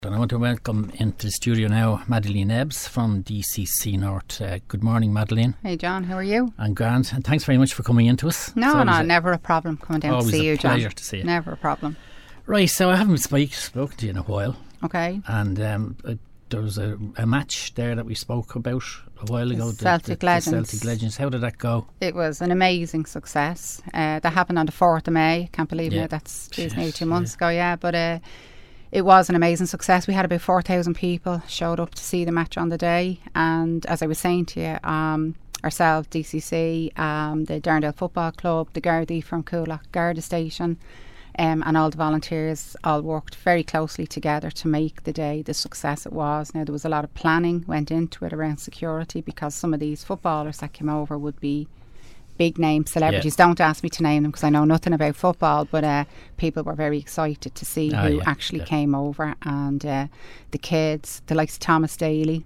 And I want to welcome into the studio now Madeleine Ebbs from DCC North. Good morning, Madeleine. Hey John, how are you? I'm grand, and thanks very much for coming in to us. No, never a problem coming down to see you, John. Always a pleasure to see you. Never a problem. Right, so I haven't spoken to you in a while. Okay. And there was a match there that we spoke about a while ago. Celtic Legends. Celtic Legends. How did that go? It was an amazing success. That happened on the 4th of May. Can't believe it. That's nearly 2 months ago, but it was an amazing success. We had about 4,000 people showed up to see the match on the day. And as I was saying to you, ourselves, DCC, the Darndale Football Club, the Gardaí from Coolock Garda Station, and all the volunteers all worked very closely together to make the day the success it was. Now, there was a lot of planning went into it around security, because some of these footballers that came over would be big name celebrities. Don't ask me to name them because I know nothing about football, but people were very excited to see who actually came over. And the kids, the likes of Thomas Daly,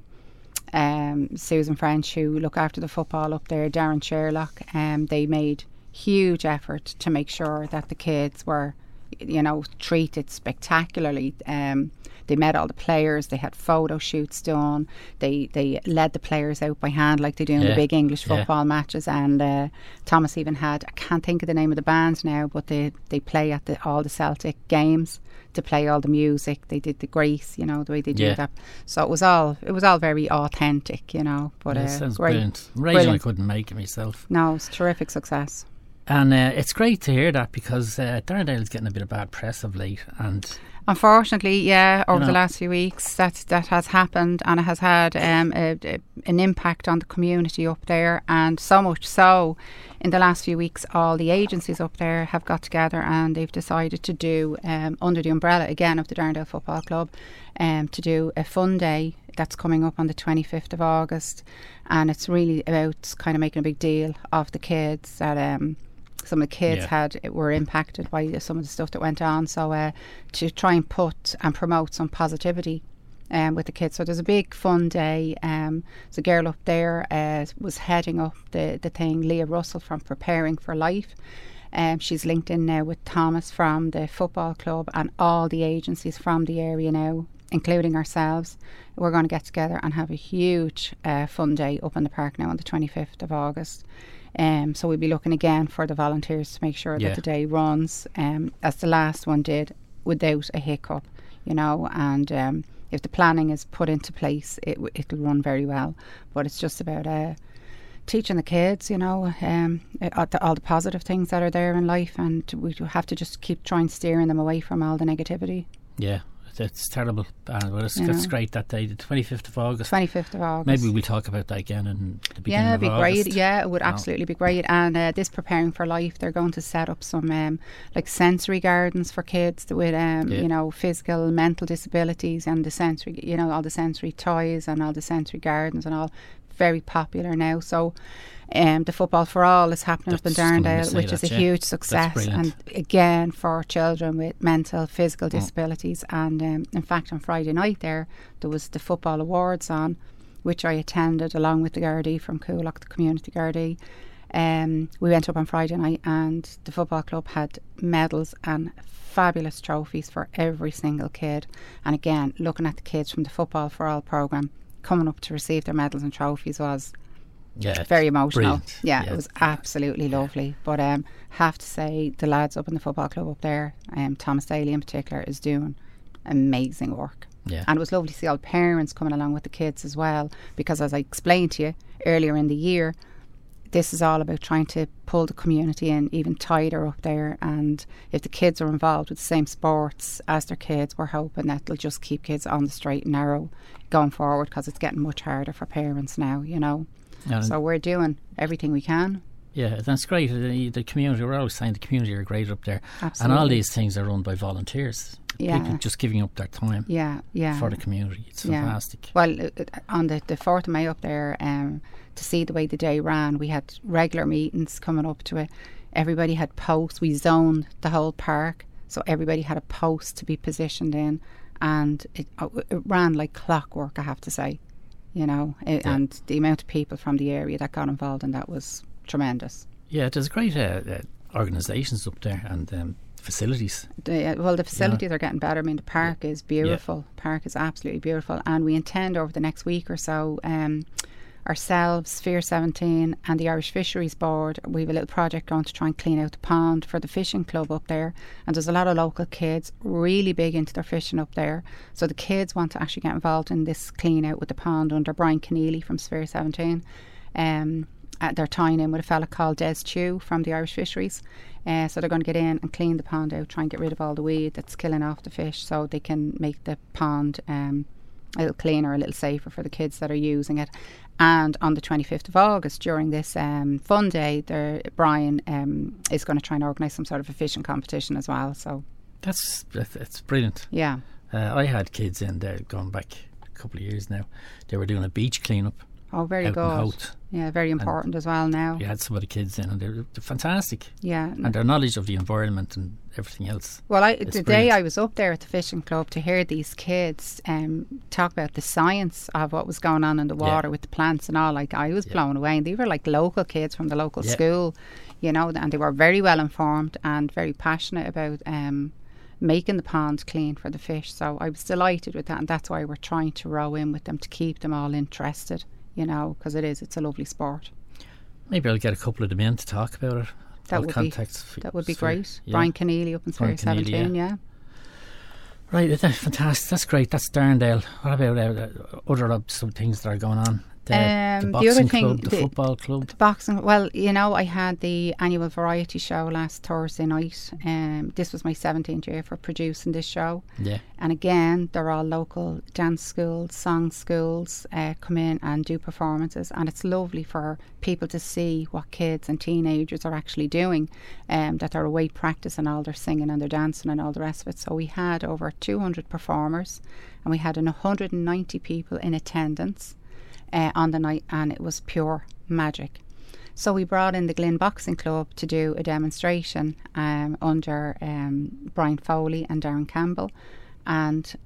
Susan French, who look after the football up there, Darren Sherlock, they made huge effort to make sure that the kids were, treated spectacularly. They met all the players. They had photo shoots done. They led the players out by hand like they do in the big English football matches. And Thomas even had, I can't think of the name of the band now, but they play at all the Celtic games to play all the music. They did the grace, the way they do that. So it was all very authentic, But it sounds great. Brilliant. Raging I couldn't make it myself. No, it's terrific success. And it's great to hear that, because Darndale is getting a bit of bad press of late, and unfortunately, over the last few weeks, that has happened, and it has had an impact on the community up there. And so much so, in the last few weeks, all the agencies up there have got together and they've decided to do, under the umbrella again of the Darndale Football Club, to do a fun day that's coming up on the 25th of August. And it's really about kind of making a big deal of the kids that some of the kids were impacted by some of the stuff that went on. So to try and put and promote some positivity with the kids. So there's a big fun day. There's a girl up there was heading up the thing, Leah Russell from Preparing for Life. She's linked in now with Thomas from the football club and all the agencies from the area now, including ourselves. We're going to get together and have a huge fun day up in the park now on the 25th of August. So we'll be looking again for the volunteers to make sure that the day runs as the last one did, without a hiccup, and if the planning is put into place, it'll run very well. But it's just about teaching the kids, all the positive things that are there in life, and we have to just keep trying steering them away from all the negativity. Yeah. It's terrible, but it's great that day, the 25th of August. 25th of August. Maybe we'll talk about that again in the beginning of August. Yeah, it'd be great. Yeah, it would absolutely be great. And this Preparing for Life, they're going to set up some like sensory gardens for kids with physical, mental disabilities, and the sensory, all the sensory toys and all the sensory gardens and all, very popular now. So the Football for All is happening up in Darndale, which is a huge success, and again for children with mental, physical disabilities. And in fact, on Friday night there was the football awards on, which I attended along with the Gardaí from Coolock, the community Gardaí. We went up on Friday night, and the football club had medals and fabulous trophies for every single kid. And again, looking at the kids from the Football for All programme coming up to receive their medals and trophies was very emotional. It was absolutely lovely. But have to say, the lads up in the football club up there, Thomas Daly in particular, is doing amazing work. And it was lovely to see all the parents coming along with the kids as well, because as I explained to you earlier in the year, this is all about trying to pull the community in even tighter up there. And if the kids are involved with the same sports as their kids, we're hoping that it'll just keep kids on the straight and narrow going forward, because it's getting much harder for parents now, So we're doing everything we can. Yeah, that's great. The community, we're always saying the community are great up there. Absolutely. And all these things are run by volunteers. People just giving up their time for the community. It's fantastic. Well, on the 4th of May up there, to see the way the day ran, we had regular meetings coming up to it. Everybody had posts. We zoned the whole park, so everybody had a post to be positioned in, and it ran like clockwork, I have to say. And the amount of people from the area that got involved in that was tremendous. Yeah, there's great organisations up there, and facilities. The facilities are getting better. I mean, the park is beautiful. Park is absolutely beautiful, and we intend over the next week or so, ourselves, Sphere 17 and the Irish Fisheries Board, we have a little project going to try and clean out the pond for the fishing club up there, and there's a lot of local kids really big into their fishing up there, so the kids want to actually get involved in this clean out with the pond under Brian Keneally from Sphere 17. They're tying in with a fella called Des Chew from the Irish Fisheries, so they're going to get in and clean the pond out, try and get rid of all the weed that's killing off the fish, so they can make the pond a little cleaner, a little safer for the kids that are using it. And on the 25th of August, during this fun day, Brian is going to try and organise some sort of a fishing competition as well. So that's brilliant. Yeah. I had kids in there going back a couple of years now. They were doing a beach clean-up. Oh, very good. Yeah, very important as well now. You had some of the kids in and they're fantastic. Yeah. And their knowledge of the environment and everything else. Well, the day I was up there at the fishing club to hear these kids talk about the science of what was going on in the water with the plants and all, like, I was blown away. And they were like local kids from the local school, you know, and they were very well informed and very passionate about making the pond clean for the fish. So I was delighted with that, and that's why we're trying to row in with them to keep them all interested. You know, because it's a lovely sport. Maybe I'll get a couple of them in to talk about it. That would be great. Yeah. Brian Keneally up in Sphere 17, yeah. Right, that's fantastic. That's great. That's Darndale. What about other some things that are going on? The boxing club, the football club. The boxing. Well, you know, I had the annual variety show last Thursday night. This was my 17th year for producing this show. Yeah. And again, they're all local dance schools, song schools come in and do performances, and it's lovely for people to see what kids and teenagers are actually doing. That they're away practicing all their singing and their dancing and all the rest of it. So we had over 200 performers, and we had 190 people in attendance on the night, and it was pure magic. So we brought in the Glyn Boxing Club to do a demonstration under Brian Foley and Darren Campbell, and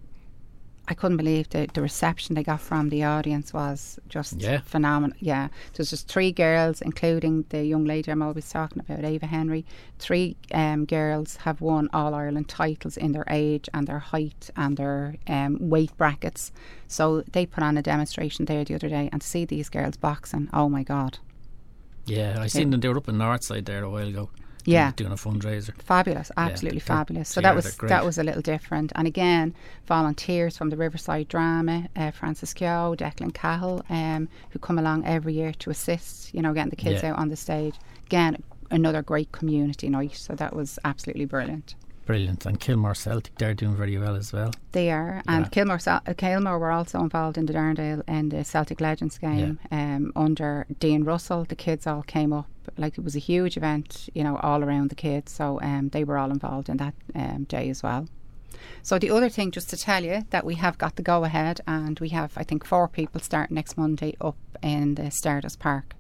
I couldn't believe the reception they got from the audience was just phenomenal. Yeah, so it was just 3 girls, including the young lady I'm always talking about, Ava Henry. 3 girls have won All-Ireland titles in their age and their height and their weight brackets. So they put on a demonstration there the other day, and to see these girls boxing, oh my God. Yeah, I seen them. They were up in Northside there a while ago. Yeah, doing a fundraiser. Fabulous, absolutely fabulous. So that was a little different. And again, volunteers from the Riverside Drama, Francis Keogh, Declan Cahill, who come along every year to assist, you know, getting the kids out on the stage. Again, another great community night. So that was absolutely brilliant. Brilliant. And Kilmore Celtic, they're doing very well as well. They are. And Kilmore were also involved in the Darndale and the Celtic Legends game under Dean Russell. The kids all came up. Like, it was a huge event, you know, all around the kids. So they were all involved in that day as well. So the other thing, just to tell you, that we have got the go-ahead, and we have, I think, 4 people starting next Monday up in the Stardust Park.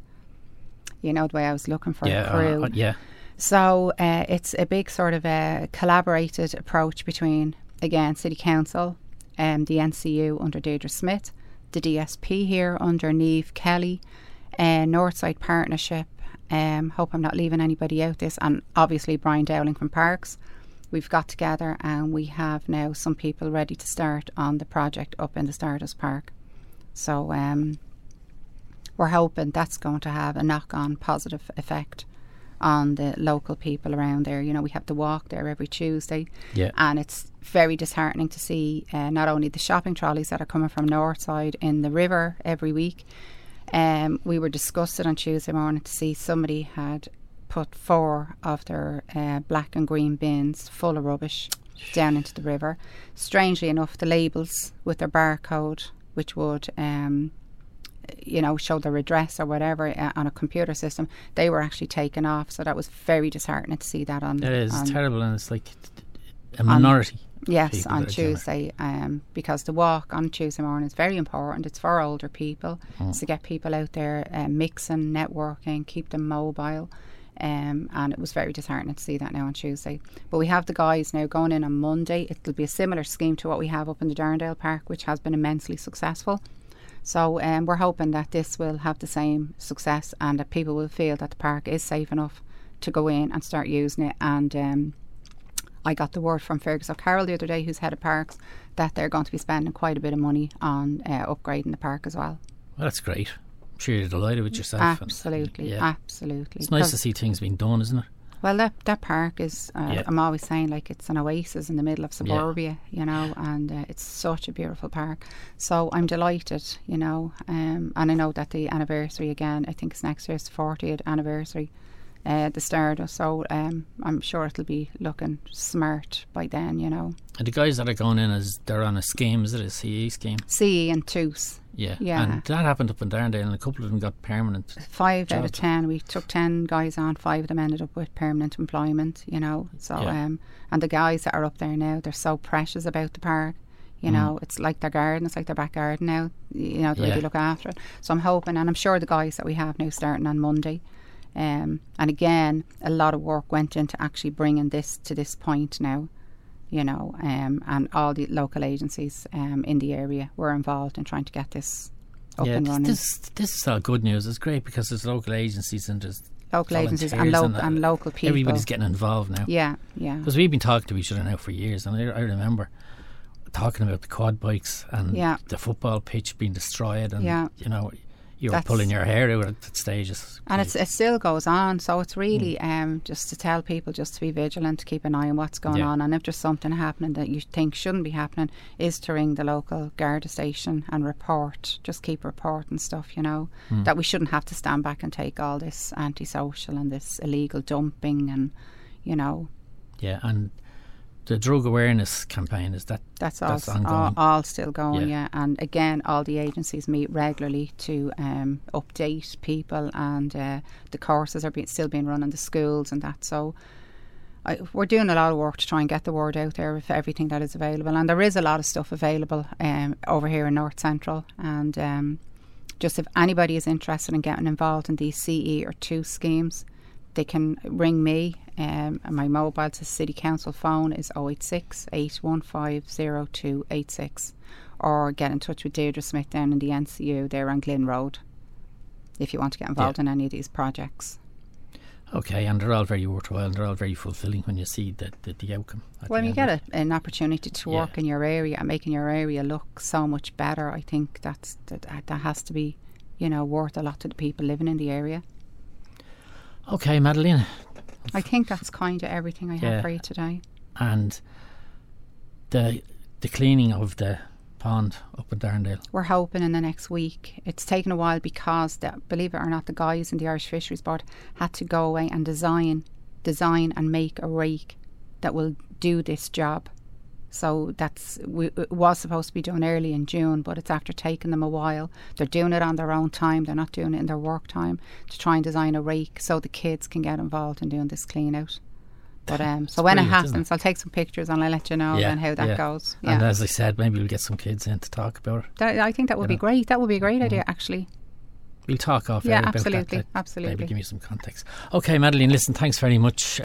You know, the way I was looking for a crew. So it's a big sort of a collaborated approach between, again, City Council, the NCU under Deirdre Smith, the DSP here under Niamh Kelly, Northside Partnership, hope I'm not leaving anybody out this, and obviously Brian Dowling from Parks. We've got together and we have now some people ready to start on the project up in the Stardust Park. So we're hoping that's going to have a knock-on positive effect on the local people around there. You know, we have the walk there every Tuesday, and it's very disheartening to see not only the shopping trolleys that are coming from Northside in the river every week. We were disgusted on Tuesday morning to see somebody had put 4 of their black and green bins full of rubbish down into the river. Strangely enough, the labels with their barcode, which would you know, show their address or whatever on a computer system, they were actually taken off. So that was very disheartening to see that on. It is terrible, and it's like a minority. Yes, on Tuesday, because the walk on Tuesday morning is very important. It's for older people, to get people out there mixing, networking, keep them mobile. And it was very disheartening to see that now on Tuesday. But we have the guys now going in on Monday. It'll be a similar scheme to what we have up in the Darndale Park, which has been immensely successful. So we're hoping that this will have the same success, and that people will feel that the park is safe enough to go in and start using it, and I got the word from Fergus O'Carroll the other day, who's head of parks, that they're going to be spending quite a bit of money on upgrading the park as well. Well, that's great. I'm sure you're delighted with yourself. Absolutely, absolutely. It's nice to see things being done, isn't it? Well, that park is, I'm always saying, like, it's an oasis in the middle of suburbia, you know, and it's such a beautiful park. So I'm delighted, you know, and I know that the anniversary again, I think it's next year's 40th anniversary, the start. So I'm sure it'll be looking smart by then, you know. And the guys that are going in, they're on a scheme, is it a CE scheme? CE and TOOS. Yeah, and that happened up in Darndale, and a couple of them got permanent. 5 out of 10. We took 10 guys on, 5 of them ended up with permanent employment, you know. So, and the guys that are up there now, they're so precious about the park. You know, it's like their garden, it's like their back garden now, you know, the way they look after it. So I'm hoping, and I'm sure the guys that we have now starting on Monday, and again, a lot of work went into actually bringing this to this point now. You know, and all the local agencies in the area were involved in trying to get this up and running. This is all good news. It's great because there's local agencies and there's local agencies and local people. Everybody's getting involved now. Yeah. Because we've been talking to each other now for years, and I remember talking about the quad bikes and the football pitch being destroyed, and you know, you were pulling your hair out at stages. And it still goes on, so it's really just to tell people just to be vigilant, to keep an eye on what's going on, and if there's something happening that you think shouldn't be happening, is to ring the local Garda station and report. Just keep reporting stuff, you know, that we shouldn't have to stand back and take all this antisocial and this illegal dumping, and you know. Yeah, and the drug awareness campaign, that's ongoing? All still going, and again, all the agencies meet regularly to update people, and the courses are still being run in the schools and that. So we're doing a lot of work to try and get the word out there of everything that is available, and there is a lot of stuff available over here in North Central, and just if anybody is interested in getting involved in these CE or TOOS schemes, they can ring me. And my mobile to City Council phone is 086 815 0286, or get in touch with Deirdre Smith down in the NCU there on Glyn Road if you want to get involved in any of these projects. Okay, and they're all very worthwhile and they're all very fulfilling when you see the outcome. When you get an opportunity to work in your area and making your area look so much better, I think that has to be, you know, worth a lot to the people living in the area. Okay, Madeleine. I think that's kind of everything I have for you today. And the cleaning of the pond up in Darndale, we're hoping in the next week. It's taken a while because, believe it or not, the guys in the Irish Fisheries Board had to go away and design and make a rake that will do this job. So it was supposed to be done early in June, but it's after taking them a while. They're doing it on their own time. They're not doing it in their work time, to try and design a rake so the kids can get involved in doing this clean out. But so when it happens, I'll take some pictures and I'll let you know then how that goes. Yeah. And as I said, maybe we'll get some kids in to talk about it. I think that would be great. That would be a great idea, actually. We'll talk off air about that. Absolutely. Maybe give me some context. Okay, Madeleine, listen, thanks very much.